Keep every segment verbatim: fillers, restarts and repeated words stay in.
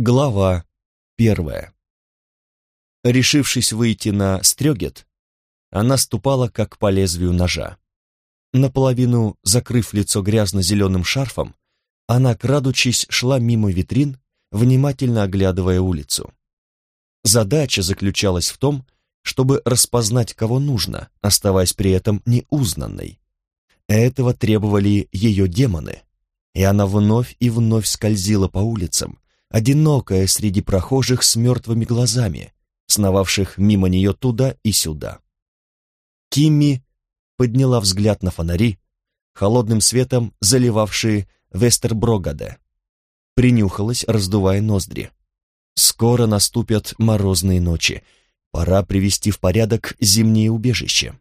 Глава первая. Решившись выйти на стрёгет, она ступала как по лезвию ножа. Наполовину закрыв лицо грязно-зеленым шарфом, она, крадучись, шла мимо витрин, внимательно оглядывая улицу. Задача заключалась в том, чтобы распознать, кого нужно, оставаясь при этом неузнанной. Этого требовали ее демоны, и она вновь и вновь скользила по улицам, одинокая среди прохожих с мертвыми глазами, сновавших мимо нее туда и сюда. Кимми подняла взгляд на фонари, холодным светом заливавшие Вестерброгаде. Принюхалась, раздувая ноздри. Скоро наступят морозные ночи, пора привести в порядок зимнее убежище.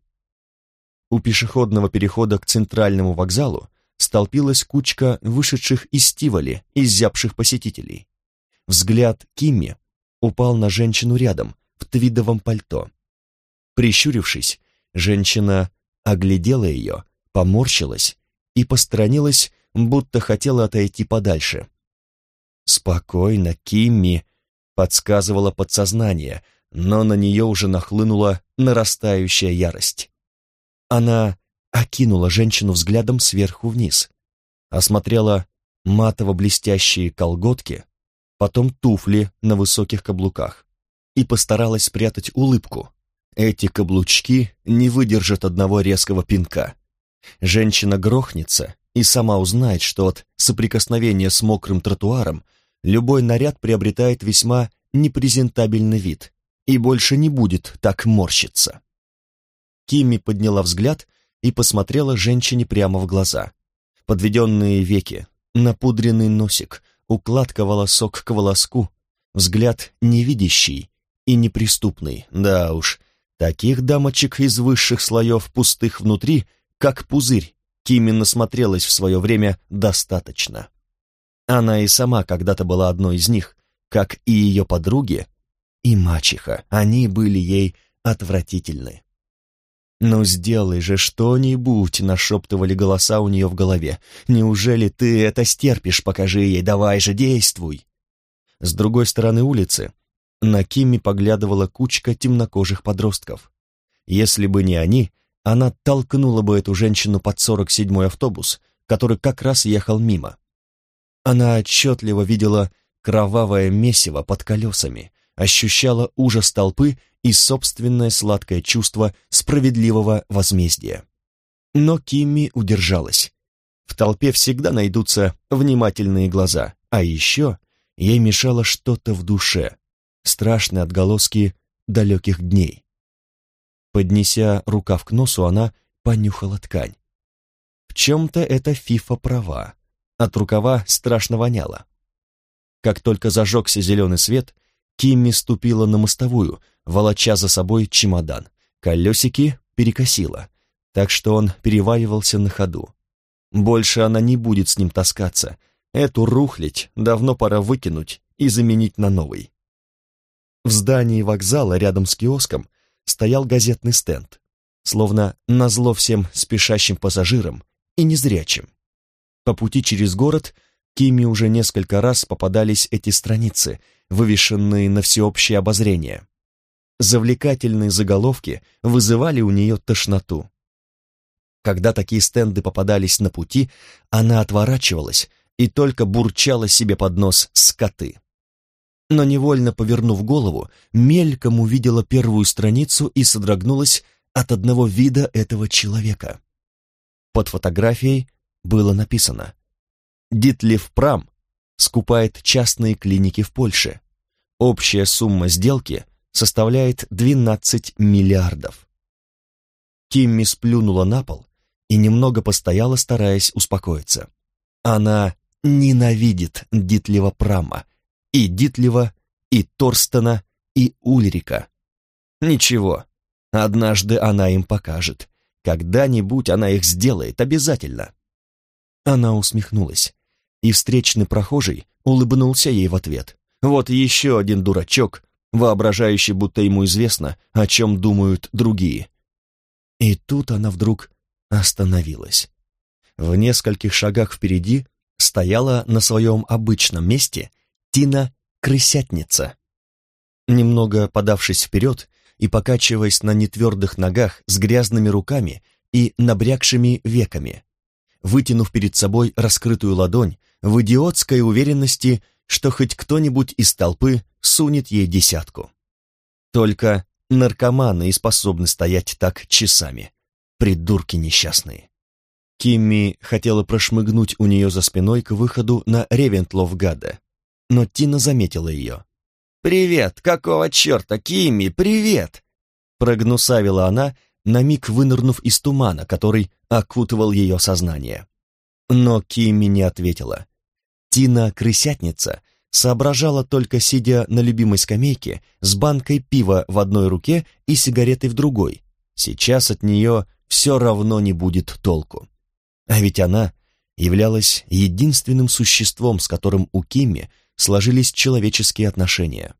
У пешеходного перехода к центральному вокзалу столпилась кучка вышедших из Тиволи, изябших посетителей. Взгляд Кимми упал на женщину рядом, в твидовом пальто. Прищурившись, женщина оглядела ее, поморщилась и посторонилась, будто хотела отойти подальше. «Спокойно, Кимми», — подсказывало подсознание, но на нее уже нахлынула нарастающая ярость. Она окинула женщину взглядом сверху вниз, осмотрела матово-блестящие колготки, потом туфли на высоких каблуках, и постаралась спрятать улыбку. Эти каблучки не выдержат одного резкого пинка. Женщина грохнется и сама узнает, что от соприкосновения с мокрым тротуаром любой наряд приобретает весьма непрезентабельный вид и больше не будет так морщиться. Кимми подняла взгляд и посмотрела женщине прямо в глаза. Подведенные веки, напудренный носик, укладка волосок к волоску, взгляд невидящий и неприступный. Да уж, таких дамочек из высших слоев пустых внутри, как пузырь, Кимми насмотрелась в свое время достаточно. Она и сама когда-то была одной из них, как и ее подруги, и мачеха, они были ей отвратительны. «Ну сделай же что-нибудь», — нашептывали голоса у нее в голове. «Неужели ты это стерпишь? Покажи ей, давай же, действуй!» С другой стороны улицы на Кимми поглядывала кучка темнокожих подростков. Если бы не они, она толкнула бы эту женщину под сорок седьмой автобус, который как раз ехал мимо. Она отчетливо видела кровавое месиво под колесами, ощущала ужас толпы и собственное сладкое чувство справедливого возмездия. Но Кимми удержалась. В толпе всегда найдутся внимательные глаза, а еще ей мешало что-то в душе, страшные отголоски далеких дней. Поднеся рукав к носу, она понюхала ткань. В чем-то эта Фифа права, от рукава страшно воняло. Как только зажегся зеленый свет, Кимми ступила на мостовую, волоча за собой чемодан. Колесики перекосило, так что он переваливался на ходу. Больше она не будет с ним таскаться. Эту рухлядь давно пора выкинуть и заменить на новый. В здании вокзала рядом с киоском стоял газетный стенд, словно назло всем спешащим пассажирам и незрячим. По пути через город Кимми уже несколько раз попадались эти страницы, вывешенные на всеобщее обозрение. Завлекательные заголовки вызывали у нее тошноту. Когда такие стенды попадались на пути, она отворачивалась и только бурчала себе под нос «скоты». Но невольно повернув голову, мельком увидела первую страницу и содрогнулась от одного вида этого человека. Под фотографией было написано: «Дитлев Прам скупает частные клиники в Польше. Общая сумма сделки составляет двенадцать миллиардов». Кимми сплюнула на пол и немного постояла, стараясь успокоиться. Она ненавидит Дитлева Прама, и Дитлева, и Торстена, и Ульрика. Ничего, однажды она им покажет. Когда-нибудь она их сделает обязательно. Она усмехнулась, и встречный прохожий улыбнулся ей в ответ. Вот еще один дурачок, воображающий, будто ему известно, о чем думают другие. И тут она вдруг остановилась. В нескольких шагах впереди стояла на своем обычном месте Тина крысятница. Немного подавшись вперед и покачиваясь на нетвердых ногах с грязными руками и набрякшими веками, вытянув перед собой раскрытую ладонь в идиотской уверенности, что хоть кто-нибудь из толпы сунет ей десятку. Только наркоманы и способны стоять так часами, придурки несчастные. Кимми хотела прошмыгнуть у нее за спиной к выходу на Ревентлов-Гадде, но Тина заметила ее. «Привет! Какого черта, Кимми, привет!» Прогнусавила она, на миг вынырнув из тумана, который окутывал ее сознание. Но Кимми не ответила. Тина-крысятница соображала только сидя на любимой скамейке с банкой пива в одной руке и сигаретой в другой. Сейчас от нее все равно не будет толку. А ведь она являлась единственным существом, с которым у Кимми сложились человеческие отношения.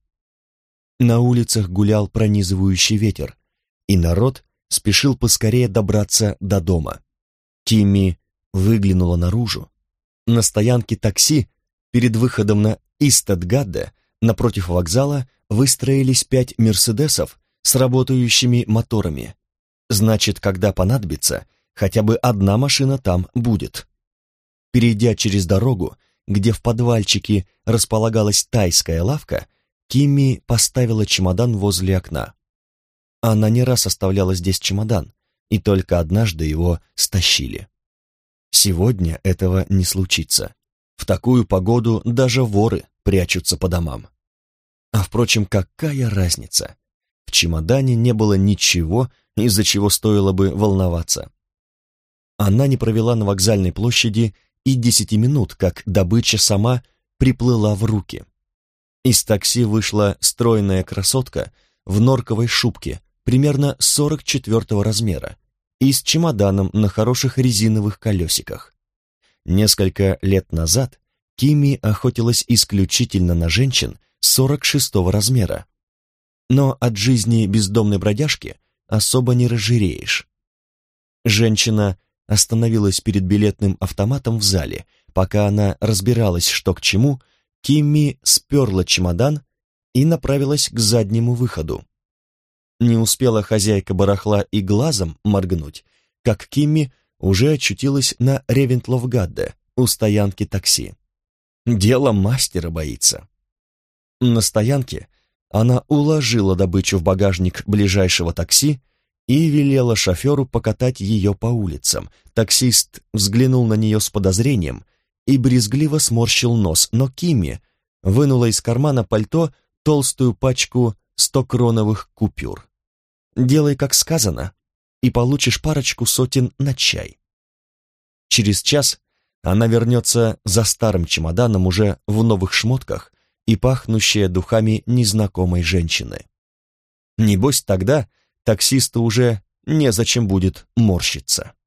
На улицах гулял пронизывающий ветер, и народ спешил поскорее добраться до дома. Кимми выглянула наружу. На стоянке такси перед выходом на Истед-Гадде напротив вокзала выстроились пять «Мерседесов» с работающими моторами. Значит, когда понадобится, хотя бы одна машина там будет. Перейдя через дорогу, где в подвальчике располагалась тайская лавка, Кимми поставила чемодан возле окна. Она не раз оставляла здесь чемодан, и только однажды его стащили. Сегодня этого не случится. В такую погоду даже воры прячутся по домам. А впрочем, какая разница? В чемодане не было ничего, из-за чего стоило бы волноваться. Она не провела на вокзальной площади и десяти минут, как добыча сама приплыла в руки. Из такси вышла стройная красотка в норковой шубке, примерно сорок четвертого размера, и с чемоданом на хороших резиновых колесиках. Несколько лет назад Кимми охотилась исключительно на женщин сорок шестого размера. Но от жизни бездомной бродяжки особо не разжиреешь. Женщина остановилась перед билетным автоматом в зале. Пока она разбиралась, что к чему, Кимми сперла чемодан и направилась к заднему выходу. Не успела хозяйка барахла и глазом моргнуть, как Кимми уже очутилась на Ревентлов-Гадде у стоянки такси. Дело мастера боится. На стоянке она уложила добычу в багажник ближайшего такси и велела шоферу покатать ее по улицам. Таксист взглянул на нее с подозрением и брезгливо сморщил нос, но Кимми вынула из кармана пальто толстую пачку стокроновых купюр. «Делай, как сказано, и получишь парочку сотен на чай». Через час она вернется за старым чемоданом уже в новых шмотках и пахнущая духами незнакомой женщины. Небось, тогда таксисту уже незачем будет морщиться.